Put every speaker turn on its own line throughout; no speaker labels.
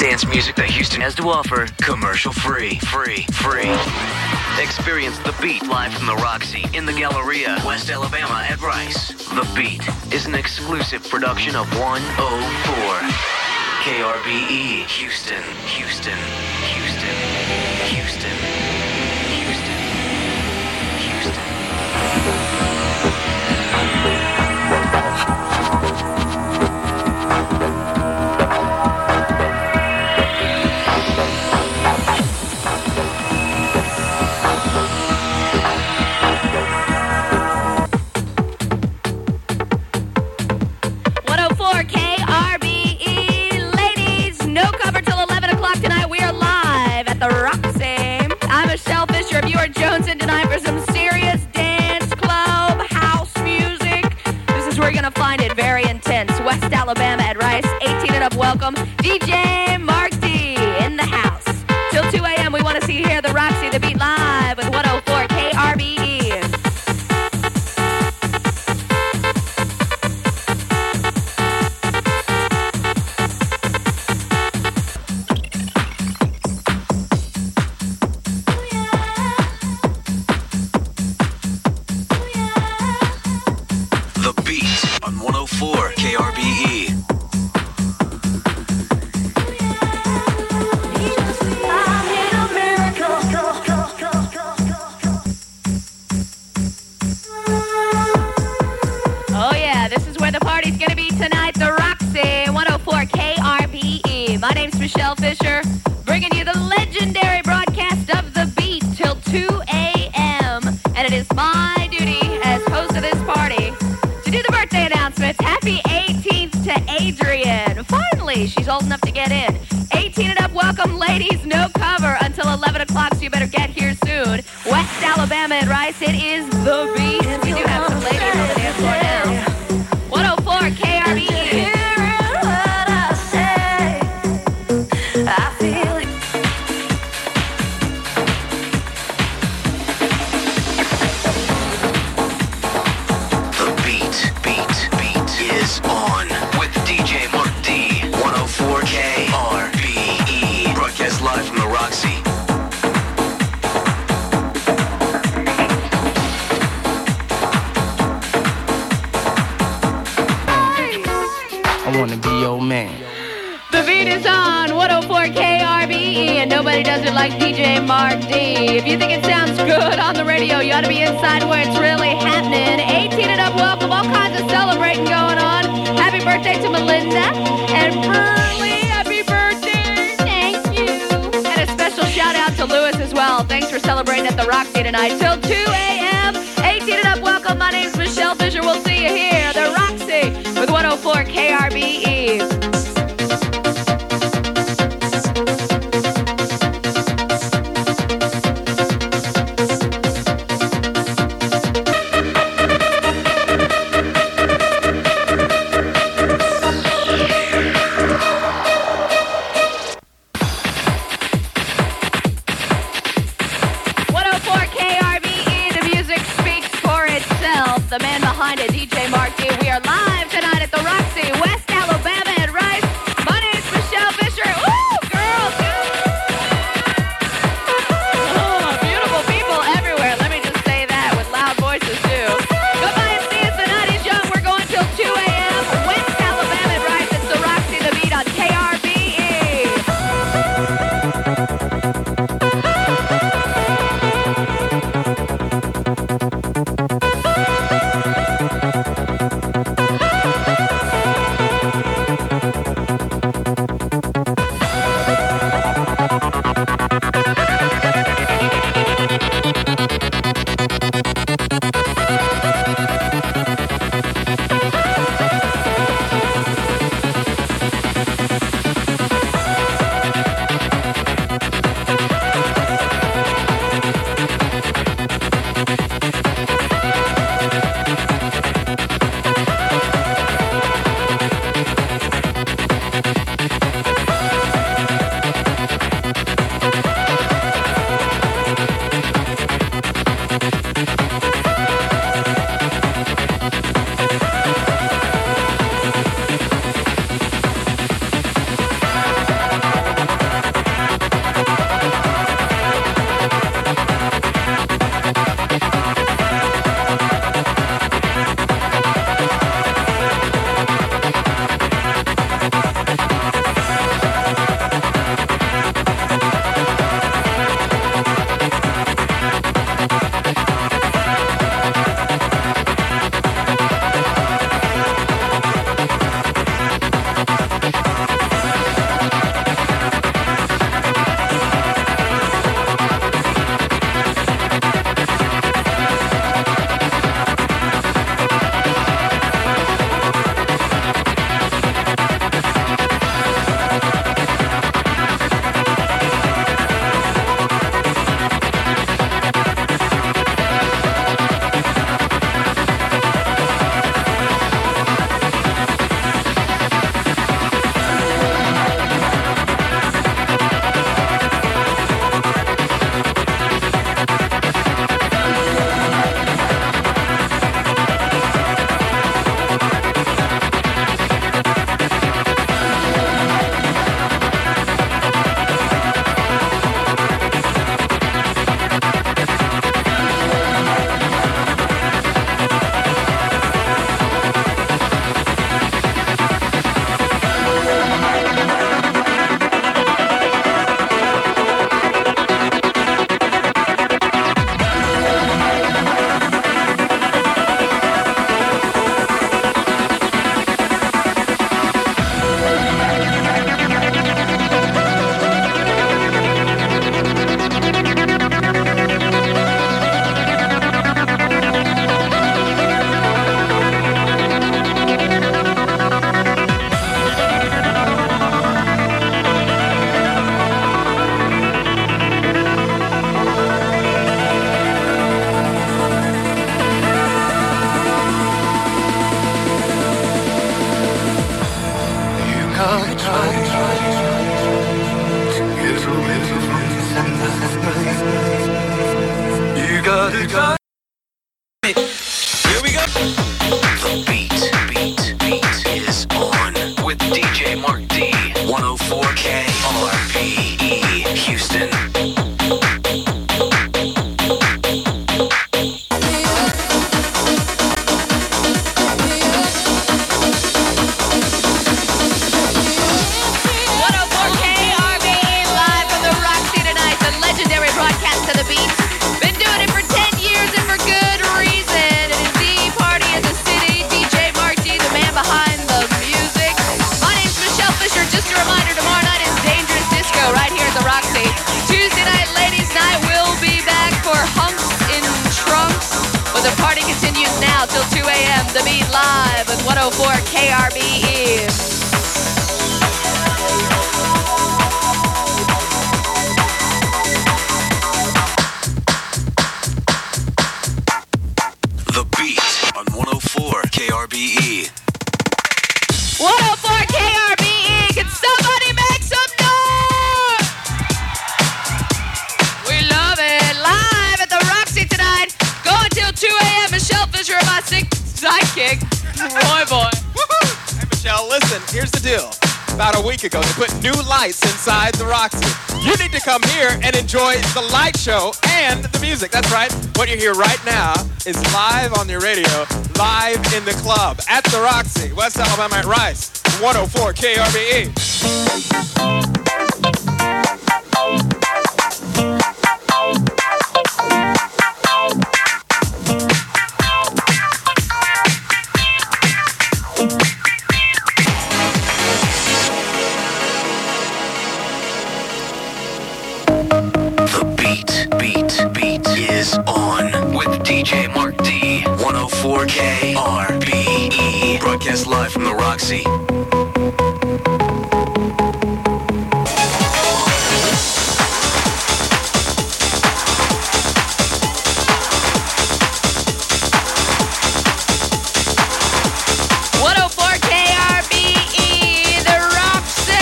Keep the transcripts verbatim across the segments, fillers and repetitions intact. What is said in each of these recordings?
dance music that Houston has to offer, commercial free, free, free. Experience The Beat live from the Roxy in the Galleria, West Alabama at Rice. The Beat is an exclusive production of one oh four K R B E, Houston, Houston, Houston, Houston, Houston, Houston.
Johnson tonight for some serious dance club house music. This is where you're going to find it very intense. West Alabama at Rice, eighteen and up welcome. D J Mark D in the house. Till two a.m. we want to see you here at the Roxy, The Beat live with one oh four K R B E. Michelle Fisher, bringing you the legendary broadcast of The Beat till two a.m. And it is my duty as host of this party to do the birthday announcements. Happy eighteenth to Adrian. Finally, she's old enough to get in. eighteen and up, welcome, ladies. No cover until eleven o'clock, so you better get here soon. West Alabama at Rice, it is The Beat. We do have some ladies on the dance floor now. one oh four K R B E. Nobody does it like D J Mark D. If you think it sounds good on the radio, you ought to be inside where it's really happening. eighteen and up, welcome. All kinds of celebrating going on. Happy birthday to Melinda and Burley. Happy birthday. Thank you. And a special shout out to Lewis as well. Thanks for celebrating at the Roxy tonight. Till two a.m. eighteen and up, welcome. My name's Michelle Fisher. We'll see you here, the Roxy, with one oh four K R B E. The man behind it, D J Mark D. We are live tonight at the Roxy, West Alabama at Rice.
You gotta go. Here we go.
The beat, beat, beat is on with D J Mark D. one oh four K R P E Houston.
Till two a.m. The Beat live with one oh four K R B E.
The Beat on one oh four K R B E.
one oh four K R B E. Can somebody make some noise? We love it. Live at the Roxy tonight. Going till two a.m. Michelle Fisher, my sick sidekick, Roy Boy.
Woohoo! Hey, Michelle, listen, here's the deal. About a week ago, they put new lights inside the Roxy. You need to come here and enjoy the light show and the music. That's right. What you hear right now is live on your radio, live in the club at the Roxy, West Alabama at Rice, one oh four K R B E.
On with D J Mark D. one oh four K R B E. Broadcast live from the Roxy.
one oh four K R B E, the Roxy.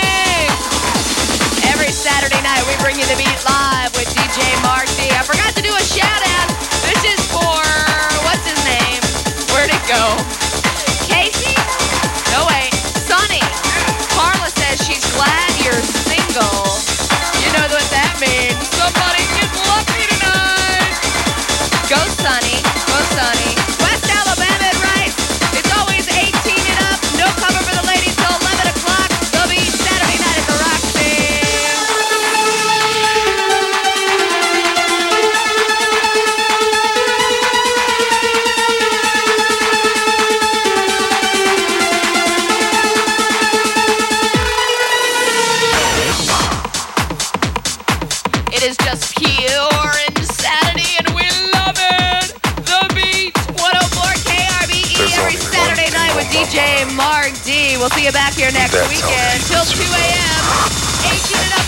Every Saturday night we bring you the Beat live with D J Mark D. I forgot to do a shout out. This is for, what's his name? Where'd it go? Casey? No, wait. Sonny. Carla says she's glad you're single. You know what that means. Somebody get lucky tonight. Go Sonny. Go Sonny. West Alabama at Rice. It's always eighteen and up. No cover for the ladies till eleven o'clock. They'll be Saturday night at the Roxy. It is just pure insanity, and we love it. The Beat, one oh four K R B E,
There's
every
only
Saturday
one
night with D
thing
J Mark D. We'll see you back here next
That's
weekend
how
till two a.m. eighteen and up.